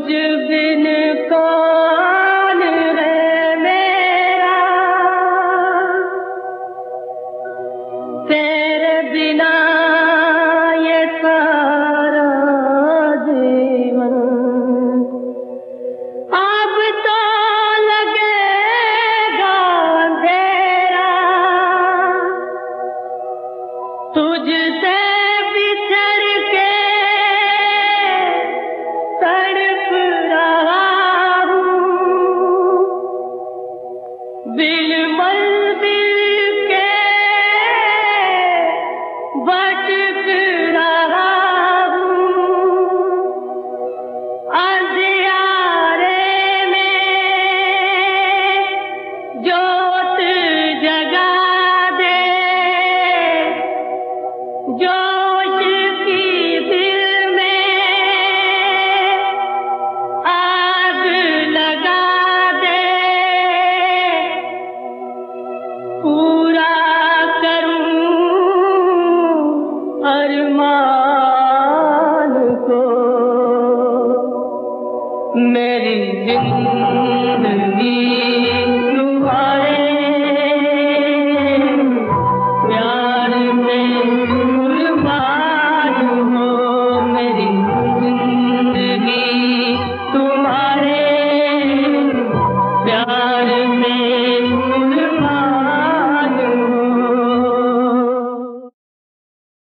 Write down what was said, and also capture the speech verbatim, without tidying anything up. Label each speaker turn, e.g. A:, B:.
A: बिन कौन है मेरा, तेरे बिना ये सारा जीवन अब तो लगेगा अंधेरा, तुझसे बिछड़ के तड़प रहा हूँ, बिन मंजिल के भटक रहा हूँ, अंधियारे में जोत जगा दे, जोश की दिल में आग लगा दे, पूरा करूं अरमान को मेरी जिंदगी